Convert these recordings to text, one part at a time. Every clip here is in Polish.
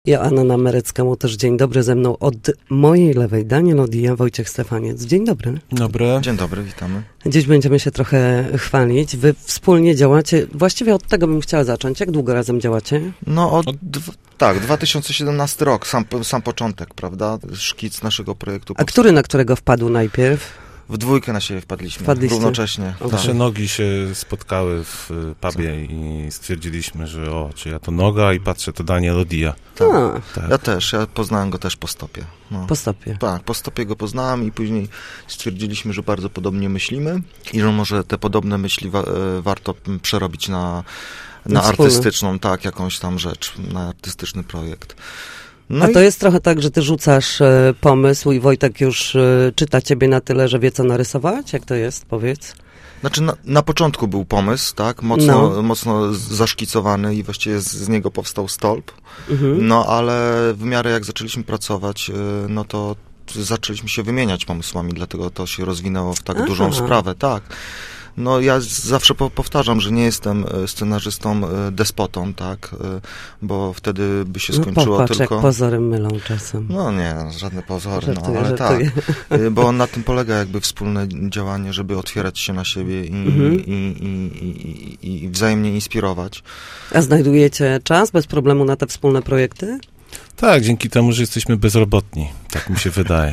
Joanna Namerecka też dzień dobry, ze mną od mojej lewej Daniel Odija, Wojciech Stefaniec. Dzień dobry. Dobry. Dzień dobry, witamy. Dziś będziemy się trochę chwalić. Wy wspólnie działacie, właściwie od tego bym chciała zacząć. Jak długo razem działacie? No tak, 2017 rok, sam początek, prawda? Szkic naszego projektu. A który na którego wpadł najpierw? W dwójkę na siebie wpadliście? Równocześnie. Okay. Nasze nogi się spotkały w pubie i stwierdziliśmy, że czy ja to noga i patrzę, to Daniel Odija. Tak. Ja poznałem go też po stopie. No. Po stopie? Tak, po stopie go poznałem i później stwierdziliśmy, że bardzo podobnie myślimy i że może te podobne myśli warto przerobić na artystyczną, tak, jakąś tam rzecz, na artystyczny projekt. No A to jest trochę tak, że ty rzucasz pomysł i Wojtek już czyta ciebie na tyle, że wie, co narysować? Jak to jest? Powiedz. Znaczy na początku był pomysł, tak, mocno zaszkicowany i właściwie z niego powstał stolp, no ale w miarę jak zaczęliśmy pracować, no to zaczęliśmy się wymieniać pomysłami, dlatego to się rozwinęło w tak dużą sprawę, tak. No ja zawsze powtarzam, że nie jestem scenarzystą despotą, tak, bo wtedy by się skończyło popatrz, tylko... jak pozory mylą czasem. No nie, żadne pozory, żartuję, ale żartuję. Tak, bo na tym polega jakby wspólne działanie, żeby otwierać się na siebie i wzajemnie inspirować. A znajdujecie czas bez problemu na te wspólne projekty? Tak, dzięki temu, że jesteśmy bezrobotni, tak mi się wydaje.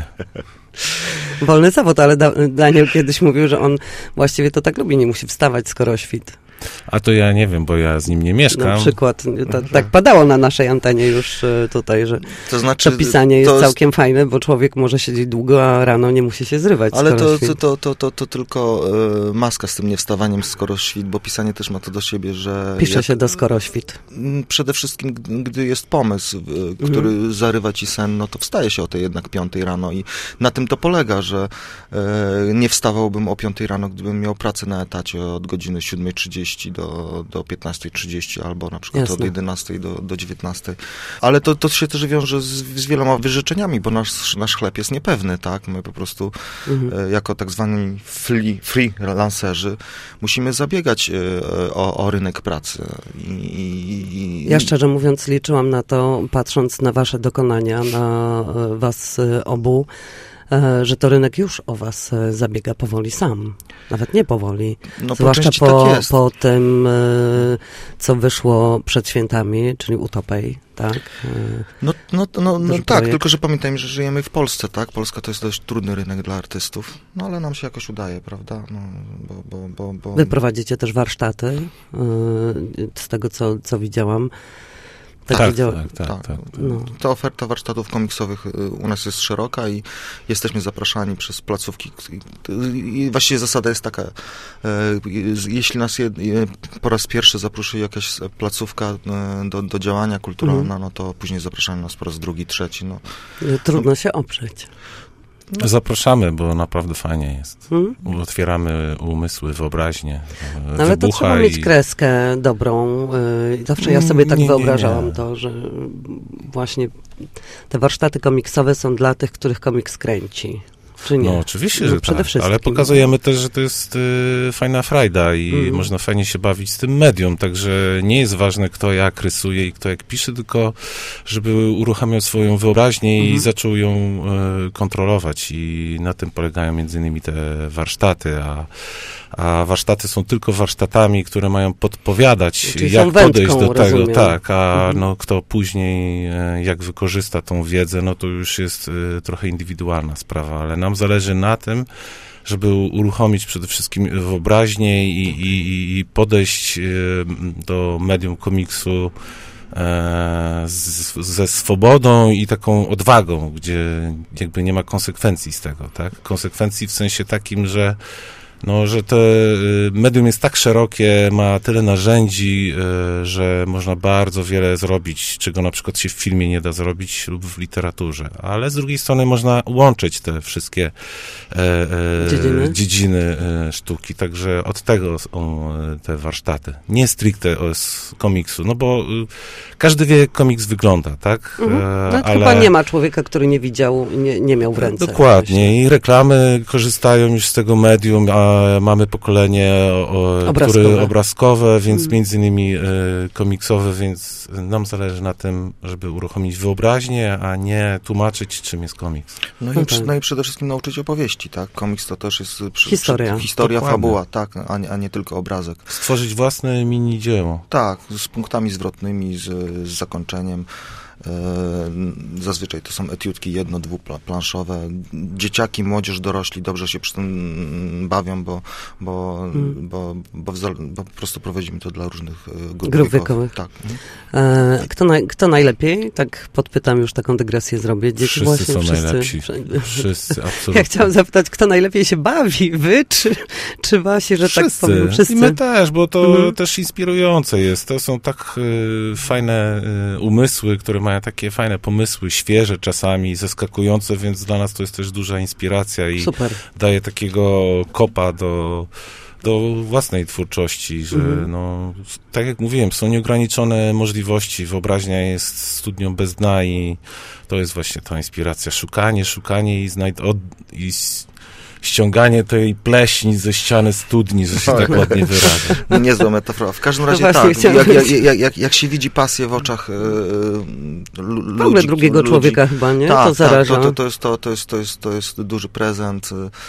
Wolny zawód, ale Daniel kiedyś mówił, że on właściwie to tak lubi, nie musi wstawać, skoro świt. A to ja nie wiem, bo ja z nim nie mieszkam. Na przykład, tak padało na naszej antenie już tutaj, że to pisanie jest całkiem fajne, bo człowiek może siedzieć długo, a rano nie musi się zrywać. Ale to tylko maska z tym niewstawaniem skoro świt, bo pisanie też ma to do siebie, że... Pisze się do skoro świt. Przede wszystkim, gdy jest pomysł, który zarywa ci sen, no to wstaje się o tej jednak 5 rano i na tym to polega, że nie wstawałbym o 5 rano, gdybym miał pracę na etacie od godziny 7:30 do 15:30 albo na przykład od 11 do 19. Ale to się też wiąże z wieloma wyrzeczeniami, bo nasz chleb jest niepewny, tak? My po prostu jako tak zwani freelancerzy musimy zabiegać o rynek pracy. Ja szczerze mówiąc liczyłam na to, patrząc na wasze dokonania, na was obu, że to rynek już o was zabiega powoli sam. Nawet nie powoli. No, zwłaszcza tak po tym, co wyszło przed świętami, czyli Utopej, tak? No tak, tylko że pamiętajmy, że żyjemy w Polsce, tak? Polska to jest dość trudny rynek dla artystów, no ale nam się jakoś udaje, prawda? No, bo... Wy prowadzicie też warsztaty, z tego co widziałam. Tak. No. Ta oferta warsztatów komiksowych u nas jest szeroka i jesteśmy zapraszani przez placówki. I właściwie zasada jest taka, jeśli nas po raz pierwszy zaprosi jakaś placówka do działania kulturalna, no to później zapraszają nas po raz drugi, trzeci. No. Trudno się oprzeć. No. Zapraszamy, bo naprawdę fajnie jest. Otwieramy umysły, wyobraźnię. Ale to trzeba mieć kreskę dobrą. Zawsze ja sobie tak wyobrażałam to, że właśnie te warsztaty komiksowe są dla tych, których komiks kręci. Czy nie? No oczywiście, że przede tak, wszystkim. ale pokazujemy też, że to jest fajna frajda i można fajnie się bawić z tym medium, także nie jest ważne, kto jak rysuje i kto jak pisze, tylko żeby uruchamiał swoją wyobraźnię i zaczął ją kontrolować i na tym polegają między innymi te warsztaty, a warsztaty są tylko warsztatami, które mają podpowiadać, czyli jak podejść do tego, rozumiem. tak, a no kto później jak wykorzysta tą wiedzę, no to już jest trochę indywidualna sprawa, ale nam zależy na tym, żeby uruchomić przede wszystkim wyobraźnię i podejść do medium komiksu ze swobodą i taką odwagą, gdzie jakby nie ma konsekwencji z tego, tak? Konsekwencji w sensie takim, że to medium jest tak szerokie, ma tyle narzędzi, że można bardzo wiele zrobić, czego na przykład się w filmie nie da zrobić lub w literaturze. Ale z drugiej strony można łączyć te wszystkie dziedziny sztuki. Także od tego są te warsztaty. Nie stricte z komiksu, no bo każdy wie, jak komiks wygląda, tak? Ale chyba nie ma człowieka, który nie widział, nie miał w ręce. Dokładnie. I reklamy korzystają już z tego medium, a mamy pokolenie obrazkowe, więc między innymi komiksowe, więc nam zależy na tym, żeby uruchomić wyobraźnię, a nie tłumaczyć, czym jest komiks. No i przede wszystkim nauczyć opowieści, tak? Komiks to też jest historia, fabuła, tak, a nie tylko obrazek. Stworzyć własne mini dzieło. Tak, z punktami zwrotnymi, z zakończeniem. Zazwyczaj to są etiudki jedno-dwuplanszowe. Dzieciaki, młodzież, dorośli dobrze się przy tym bawią, bo po prostu prowadzimy to dla różnych grup wiekowych. Tak. Kto najlepiej? Tak podpytam, już taką dygresję zrobię. Dzieci wszyscy są najlepsi. Wszyscy, absolutnie. Ja chciałam zapytać, kto najlepiej się bawi? Wy czy wasi, że wszyscy. Tak powiem? Wszyscy. I my też, bo to też inspirujące jest. To są tak fajne umysły, które mają takie fajne pomysły, świeże czasami, zaskakujące, więc dla nas to jest też duża inspiracja i daje takiego kopa do własnej twórczości, że tak jak mówiłem, są nieograniczone możliwości, wyobraźnia jest studnią bez dna i to jest właśnie ta inspiracja, szukanie i ściąganie tej pleśni ze ściany studni, że się tak ładnie wyraża. Niezła metafora. W każdym razie jak się widzi pasję w oczach ludzi. W ogóle drugiego człowieka chyba, nie? Tak, to zaraża. To jest duży prezent.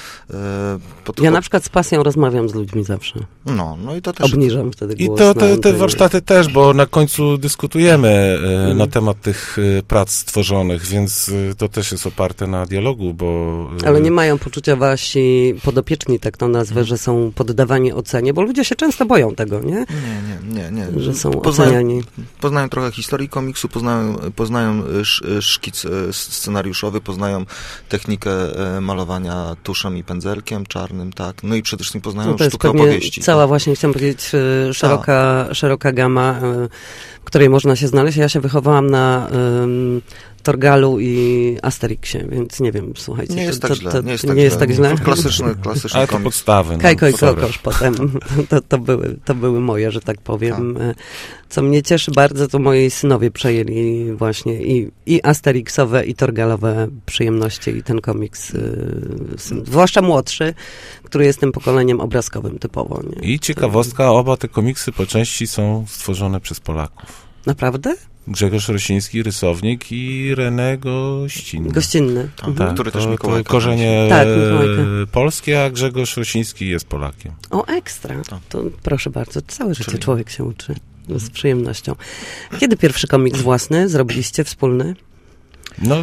Ja na przykład z pasją rozmawiam z ludźmi zawsze. No i to też. Obniżam wtedy głos. I te warsztaty też, bo na końcu dyskutujemy na temat tych prac stworzonych, więc to też jest oparte na dialogu, bo... Ale nie mają poczucia wasi podopieczni, tak to nazwę, że są poddawani ocenie, bo ludzie się często boją tego, nie? Nie. Że są oceniani. Poznają trochę historii komiksu, poznają szkic scenariuszowy, poznają technikę malowania tuszem i pędzelkiem czarnym, tak. No i przede wszystkim poznają sztukę opowieści. Cała właśnie, chciałam powiedzieć, szeroka gama, w której można się znaleźć. Ja się wychowałam na Torgalu i Asterixie, więc nie wiem, słuchajcie. Nie jest tak źle. Klasyczny ale komiks. Podstawy. Kajko i Kokosz potem. To były moje, że tak powiem. Co mnie cieszy bardzo, to moi synowie przejęli właśnie i Asterixowe, i Torgalowe przyjemności i ten komiks, zwłaszcza młodszy, który jest tym pokoleniem obrazkowym typowo. Nie? I ciekawostka, oba te komiksy po części są stworzone przez Polaków. Naprawdę? Grzegorz Rosiński, rysownik, i René Gościnny. Tak, który też Mikołajka. Korzenie polskie, a Grzegorz Rosiński jest Polakiem. O, ekstra. To proszę bardzo, całe życie człowiek się uczy. Z przyjemnością. Kiedy pierwszy komiks własny zrobiliście wspólny? No,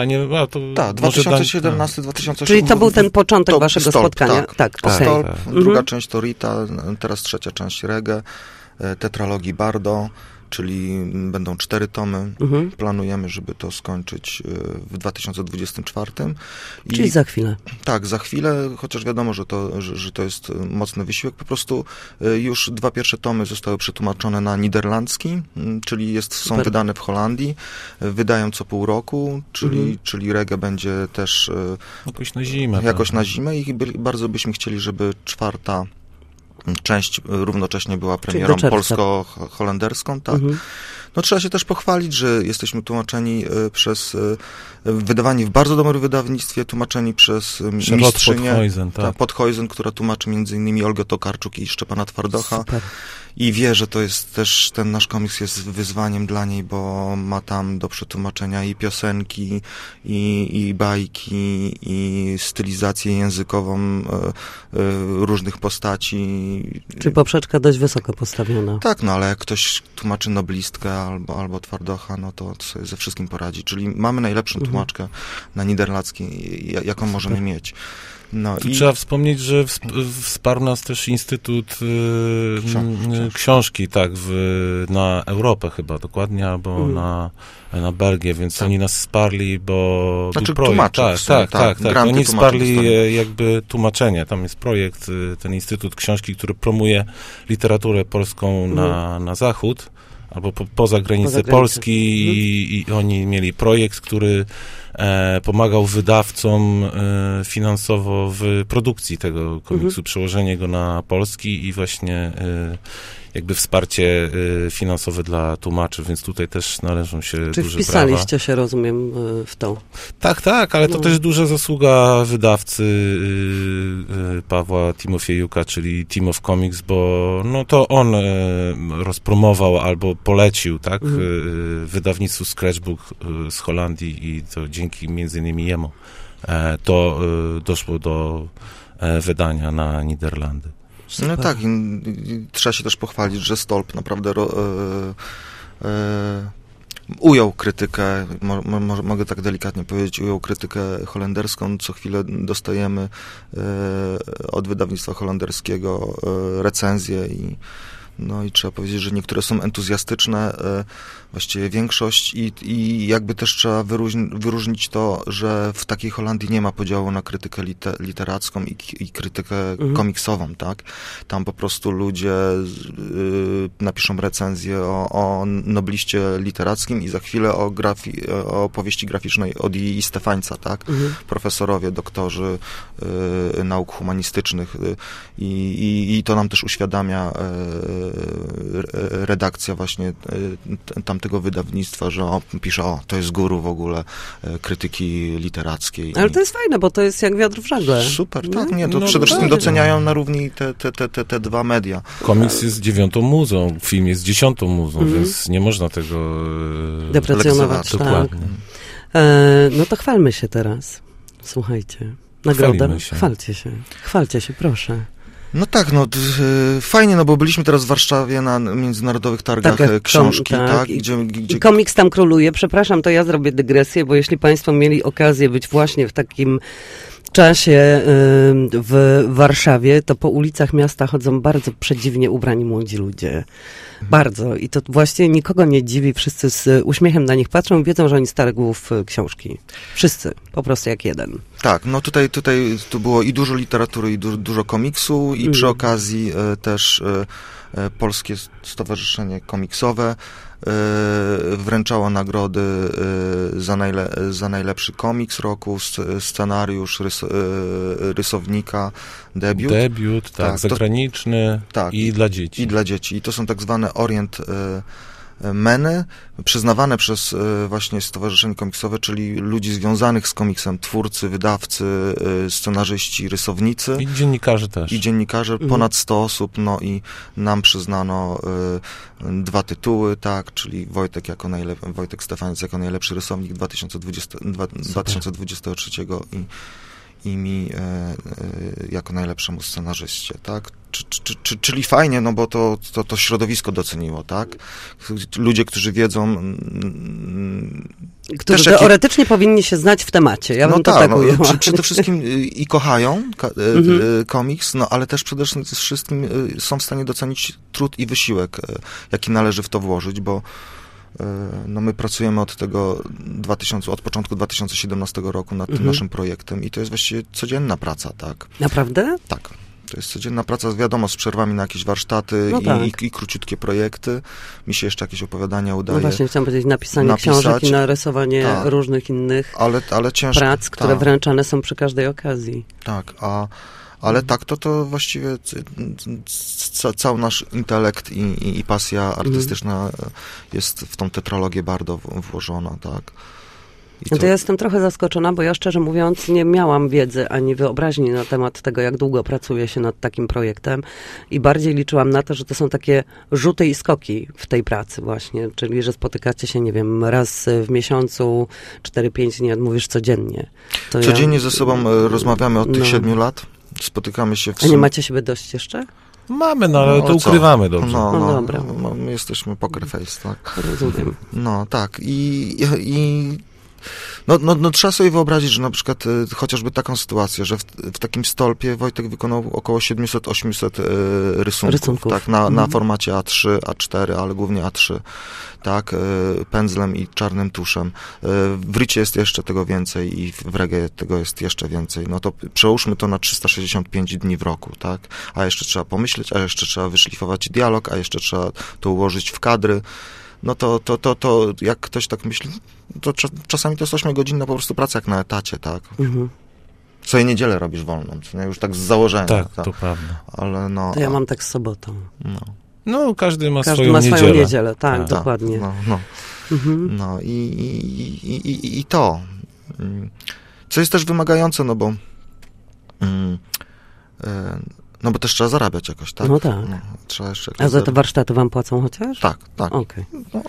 2017-2018. Czyli to był ten początek waszego spotkania? Tak. Stolp, druga część to Rita, teraz trzecia część Reggae, tetralogii Bardo, czyli będą 4 tomy. Planujemy, żeby to skończyć w 2024. Czyli za chwilę. Tak, za chwilę, chociaż wiadomo, że to jest mocny wysiłek. Po prostu już 2 pierwsze tomy zostały przetłumaczone na niderlandzki, czyli są wydane w Holandii. Wydają co pół roku, czyli Reggae będzie też jakoś na zimę i bardzo byśmy chcieli, żeby 4. część równocześnie była premierą polsko-holenderską, tak. No trzeba się też pochwalić, że jesteśmy tłumaczeni wydawani w bardzo dobrym wydawnictwie, tłumaczeni przez mistrzynię Podhuizen, która tłumaczy m.in. Olgę Tokarczuk i Szczepana Twardocha. Super. I wie, że to jest też, ten nasz komiks jest wyzwaniem dla niej, bo ma tam do przetłumaczenia i piosenki, i bajki, i stylizację językową różnych postaci. Czyli poprzeczka dość wysoko postawiona. Tak, no ale jak ktoś tłumaczy Noblistkę albo Twardocha, no to sobie ze wszystkim poradzi. Czyli mamy najlepszą tłumaczkę na niderlandzki, jaką możemy mieć. No i trzeba wspomnieć, że wsparł nas też Instytut Książki, tak, na Europę chyba dokładnie, albo na Belgię, więc oni nas wsparli, bo znaczy projekt. Tak. Oni wsparli jakby tłumaczenie. Tam jest projekt, ten Instytut Książki, który promuje literaturę polską na zachód, albo poza granice Polski i oni mieli projekt, który pomagał wydawcom finansowo w produkcji tego komiksu, przełożenie go na polski i właśnie jakby wsparcie finansowe dla tłumaczy, więc tutaj też należą się duże brawa. Czy wpisaliście się, rozumiem, w to? Tak, ale to też duża zasługa wydawcy Pawła Timofiejuka, czyli Team of Comics, bo no to on rozpromował albo polecił, tak, wydawnictwu Scratchbook z Holandii i to dzięki między innymi jemu to doszło do wydania na Niderlandy. Super. No tak, i trzeba się też pochwalić, że Stolp naprawdę ujął krytykę, mogę tak delikatnie powiedzieć, ujął krytykę holenderską. Co chwilę dostajemy od wydawnictwa holenderskiego recenzje i trzeba powiedzieć, że niektóre są entuzjastyczne, właściwie większość i jakby też trzeba wyróżnić to, że w takiej Holandii nie ma podziału na krytykę literacką i krytykę komiksową, tak? Tam po prostu ludzie napiszą recenzję o nobliście literackim i za chwilę o powieści graficznej od I. Stefańca, tak? Profesorowie, doktorzy nauk humanistycznych i to nam też uświadamia redakcja właśnie tamtego wydawnictwa, że pisze, to jest guru w ogóle krytyki literackiej. Ale to jest fajne, bo to jest jak wiatr w żagle. Super, tak, to przede wszystkim doceniają na równi te dwa media. Komiks jest 9. muzą, film jest 10. muzą, więc nie można tego deprecjonować. Dokładnie. No to chwalmy się teraz. Słuchajcie. Nagroda. Chwalcie się, proszę. No tak, fajnie, bo byliśmy teraz w Warszawie na międzynarodowych targach książki, tak? Gdzie komiks tam króluje. Przepraszam, to ja zrobię dygresję, bo jeśli państwo mieli okazję być właśnie w takim czasie w Warszawie, to po ulicach miasta chodzą bardzo przedziwnie ubrani młodzi ludzie. Bardzo. I to właśnie nikogo nie dziwi. Wszyscy z uśmiechem na nich patrzą i wiedzą, że oni stare głów książki. Wszyscy. Po prostu jak jeden. Tak, tutaj tu było i dużo literatury, i dużo komiksu i przy okazji też Polskie Stowarzyszenie Komiksowe wręczało nagrody za najlepszy komiks roku, scenariusz, rysownika, debiut, tak, zagraniczny i dla dzieci. I dla dzieci. I to są tak zwane Orient Meny, przyznawane przez właśnie Stowarzyszenie Komiksowe, czyli ludzi związanych z komiksem, twórcy, wydawcy, scenarzyści, rysownicy. I dziennikarze też. I dziennikarze, ponad 100 osób, i nam przyznano 2 tytuły, tak, czyli Wojtek Stefaniec jako najlepszy rysownik 2023 i mi jako najlepszemu scenarzyście, tak? Czyli fajnie, bo to środowisko doceniło, tak? Ludzie, którzy wiedzą... Którzy teoretycznie powinni się znać w temacie, ja bym to tak ujęła. Przede wszystkim i kochają komiks, ale też przede wszystkim są w stanie docenić trud i wysiłek, jaki należy w to włożyć, bo my pracujemy od początku 2017 roku nad tym naszym projektem i to jest właściwie codzienna praca, tak? Naprawdę? Tak. To jest codzienna praca, wiadomo, z przerwami na jakieś warsztaty i króciutkie projekty. Mi się jeszcze jakieś opowiadania udaje. No właśnie, chciałam powiedzieć, napisanie książek i narysowanie różnych innych prac, które wręczane są przy każdej okazji. Tak, ale tak, to właściwie cały nasz intelekt i pasja artystyczna jest w tą tetralogię bardzo włożona, tak. To ja jestem trochę zaskoczona, bo ja szczerze mówiąc nie miałam wiedzy ani wyobraźni na temat tego, jak długo pracuje się nad takim projektem i bardziej liczyłam na to, że to są takie rzuty i skoki w tej pracy właśnie, czyli że spotykacie się, nie wiem, raz w miesiącu, 4-5 dni, mówisz codziennie. Codziennie ze sobą rozmawiamy od tych 7 lat, spotykamy się A nie macie siebie dość jeszcze? Mamy, ale to ukrywamy dobrze. Dobra. My jesteśmy poker face, tak? Rozumiem. Tak. Trzeba sobie wyobrazić, że na przykład chociażby taką sytuację, że w takim stolpie Wojtek wykonał około 700-800 rysunków. Tak, na formacie A3, A4, ale głównie A3, tak, pędzlem i czarnym tuszem. W rycie jest jeszcze tego więcej i w reggae tego jest jeszcze więcej. To przełóżmy to na 365 dni w roku, tak, a jeszcze trzeba pomyśleć, a jeszcze trzeba wyszlifować dialog, a jeszcze trzeba to ułożyć w kadry. To jak ktoś tak myśli, to czasami to jest 8-godzinna po prostu praca jak na etacie, tak? Co niedzielę robisz wolną, już tak z założenia. Tak, to prawda. Ale to ja mam tak z sobotą. No, każdy ma Każdy swoją ma swoją niedzielę. niedzielę, tak, dokładnie. No i to. Co jest też wymagające, no bo też trzeba zarabiać jakoś, tak? No tak. Trzeba jeszcze A za te warsztaty wam płacą chociaż? Tak. Okej.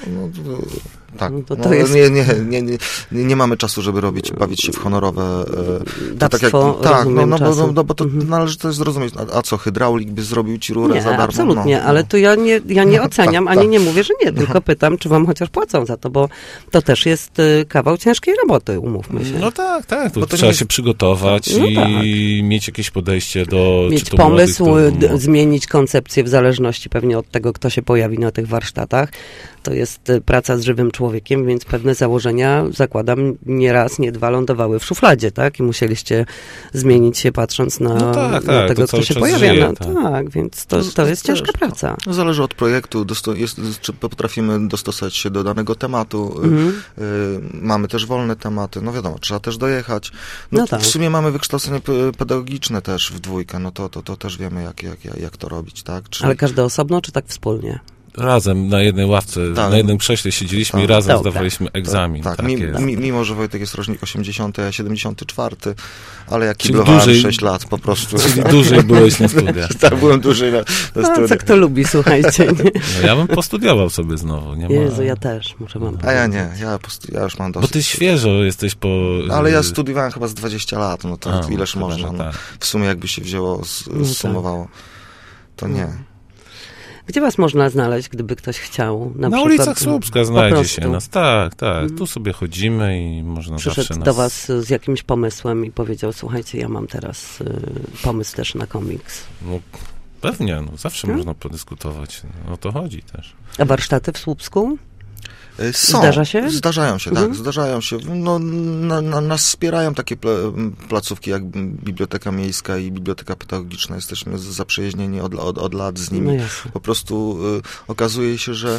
Tak. No to jest... Nie mamy czasu, żeby bawić się w honorowe... dawstwo, bo to należy to zrozumieć. A co, hydraulik by zrobił ci rurę za darmo? Absolutnie, ale tu ja nie oceniam, ani nie mówię, że nie, tylko pytam, czy wam chociaż płacą za to, bo to też jest kawał ciężkiej roboty, umówmy się. No tak, to trzeba się przygotować i mieć jakieś podejście do... Mieć pomysł, zmienić koncepcję w zależności pewnie od tego, kto się pojawi na tych warsztatach. To jest praca z żywym człowiekiem, więc pewne założenia, zakładam, nie raz, nie dwa lądowały w szufladzie, tak? I musieliście zmienić się patrząc na tego, kto się pojawia. Tak, więc to jest ciężka praca. Zależy od projektu, czy potrafimy dostosować się do danego tematu. Mamy też wolne tematy, no wiadomo, trzeba też dojechać. W sumie mamy wykształcenie pedagogiczne też w dwójkę, no to też wiemy, jak to robić, tak? Ale każdy osobno, czy tak wspólnie? Razem na jednej ławce, na jednym krześle siedzieliśmy i razem zdawaliśmy egzamin. Tak. Mimo, że Wojtek jest rocznik 80, a 74, ale ja kiblowałem 6 lat po prostu. Czyli dłużej byłeś na studiach. Tak, byłem dłużej na studiach. Co kto lubi, słuchajcie. No, ja bym postudiował sobie znowu. Jezu, ja też, muszę wam powiedzieć. A ja nie, ja już mam dosyć. Bo ty świeżo jesteś po... Ale ja studiowałem chyba z 20 lat, no to ileż można. Tak. W sumie jakby się wzięło, zsumowało, to nie. Gdzie was można znaleźć, gdyby ktoś chciał? Na ulicach Słupska znajdzie się nas. Tak. Tu sobie chodzimy i można Przyszedł zawsze nas... do was z jakimś pomysłem i powiedział, słuchajcie, ja mam teraz pomysł też na komiks. No, pewnie, zawsze można podyskutować. O to chodzi też. A warsztaty w Słupsku? Są. Zdarza się? Zdarzają się, tak, zdarzają się. No, nas wspierają takie placówki jak Biblioteka Miejska i Biblioteka Pedagogiczna. Jesteśmy zaprzyjaźnieni od lat z nimi. No po prostu okazuje się, że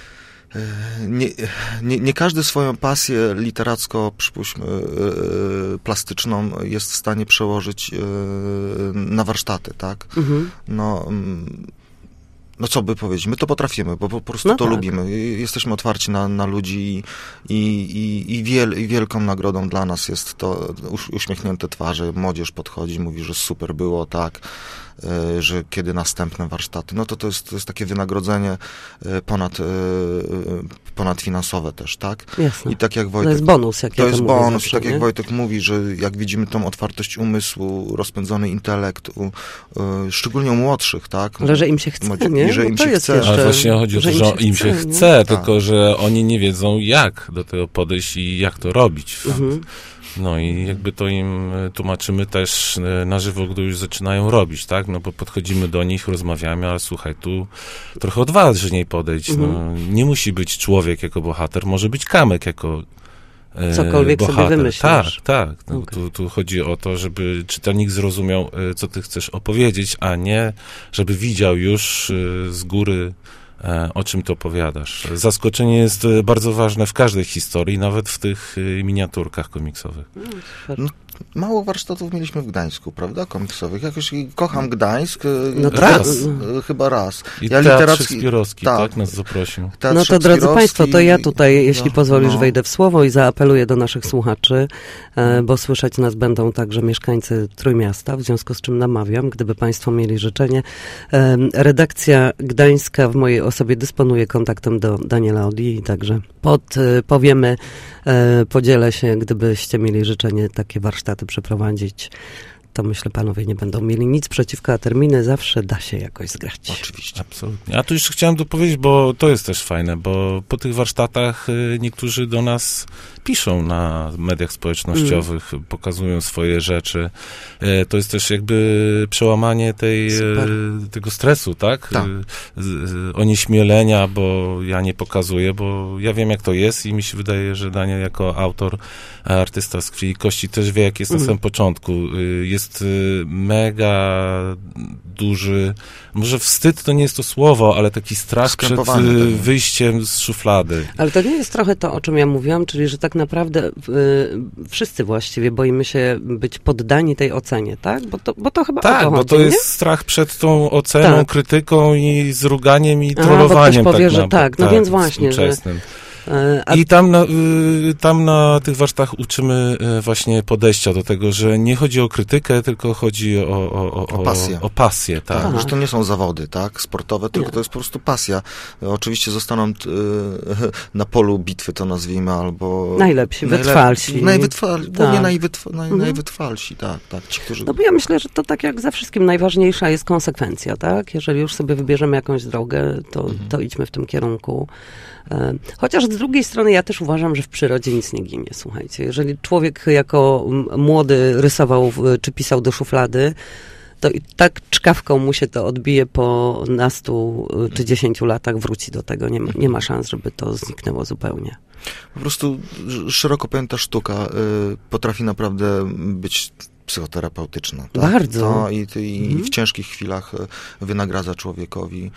nie każdy swoją pasję literacko, przypuśćmy, plastyczną jest w stanie przełożyć na warsztaty, tak? No co by powiedzieć, my to potrafimy, bo po prostu to lubimy. Jesteśmy otwarci na ludzi i wielką nagrodą dla nas jest to uśmiechnięte twarze. Młodzież podchodzi, mówi, że super było, tak, że kiedy następne warsztaty. No to jest takie wynagrodzenie ponadfinansowe też, tak? Jasne. I tak jak Wojtek, to jest bonus, jak to jest bonus. Zawsze, I tak jak Wojtek mówi, że jak widzimy tą otwartość umysłu, rozpędzony intelekt, szczególnie u młodszych, tak? Ale że im się chce, nie? Że im się chce. Jeszcze, ale właśnie chodzi o to, że im się chce, tylko że oni nie wiedzą, jak do tego podejść i jak to robić. No i jakby to im tłumaczymy też na żywo, gdy już zaczynają robić, tak? No bo podchodzimy do nich, rozmawiamy, ale słuchaj, tu trochę odważniej podejść. No, nie musi być człowiek jako bohater, może być kamyk jako cokolwiek bohater. sobie wymyślisz. Tak. No, tu chodzi o to, żeby czytelnik zrozumiał, co ty chcesz opowiedzieć, a nie żeby widział już z góry, o czym to opowiadasz. Zaskoczenie jest bardzo ważne w każdej historii, nawet w tych miniaturkach komiksowych. Mało warsztatów mieliśmy w Gdańsku, prawda, komiksowych. Jakoś kocham Gdańsk. Chyba raz. I Teatr Szekspirowski, tak, nas zaprosił. No to drodzy Państwo, to ja tutaj, jeśli pozwolisz, wejdę w słowo i zaapeluję do naszych słuchaczy, bo słyszeć nas będą także mieszkańcy Trójmiasta, w związku z czym namawiam, gdyby Państwo mieli życzenie. Redakcja gdańska w mojej osobie dysponuje kontaktem do Daniela Odii, także powiemy, podzielę się, gdybyście mieli życzenie takie warsztaty przeprowadzić, to myślę, panowie nie będą mieli nic przeciwko, a terminy zawsze da się jakoś zgrać. Oczywiście. Absolutnie. A tu już chciałem dopowiedzieć, bo to jest też fajne, bo po tych warsztatach niektórzy do nas piszą na mediach społecznościowych, pokazują swoje rzeczy. To jest też jakby przełamanie tego stresu, tak? Onieśmielenia, bo ja nie pokazuję, bo ja wiem, jak to jest i mi się wydaje, że Daniel jako autor, artysta z krwi i kości też wie, jak jest na samym początku. Jest mega duży, może wstyd to nie jest to słowo, ale taki strach przed wyjściem z szuflady. Ale to nie jest trochę to, o czym ja mówiłam, czyli że tak tak naprawdę wszyscy właściwie boimy się być poddani tej ocenie, tak? Bo to chyba tak, o to bo chodzi, to nie? jest strach przed tą oceną, tak. krytyką i zruganiem i Bo trollowaniem. ktoś powie, tak że tak, no więc właśnie, że... I tam na tych warsztatach uczymy właśnie podejścia do tego, że nie chodzi o krytykę, tylko chodzi o pasję. O pasję, tak. Tak, że to nie są zawody, tak, sportowe, tylko to jest po prostu pasja. Oczywiście zostaną na polu bitwy, to nazwijmy, albo... Najlepsi, wytrwalsi. Głównie najwytrwalsi, tak. Ci, którzy... No bo ja myślę, że to tak jak ze wszystkim najważniejsza jest konsekwencja, tak? Jeżeli już sobie wybierzemy jakąś drogę, to idźmy w tym kierunku. Chociaż z drugiej strony ja też uważam, że w przyrodzie nic nie ginie, słuchajcie. Jeżeli człowiek jako młody rysował czy pisał do szuflady, to i tak czkawką mu się to odbije po nastu czy 10 latach, wróci do tego. Nie ma szans, żeby to zniknęło zupełnie. Po prostu szeroko pojęta sztuka potrafi naprawdę być psychoterapeutyczna. Tak? Bardzo. I w ciężkich chwilach wynagradza człowiekowi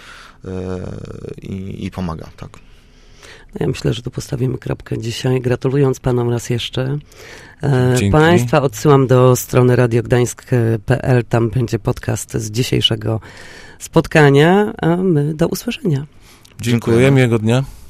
i pomaga, tak. Ja myślę, że tu postawimy kropkę dzisiaj, gratulując panom raz jeszcze. Dzięki. Państwa odsyłam do strony radiogdańsk.pl, tam będzie podcast z dzisiejszego spotkania, a my do usłyszenia. Dziękuję, miłego dnia.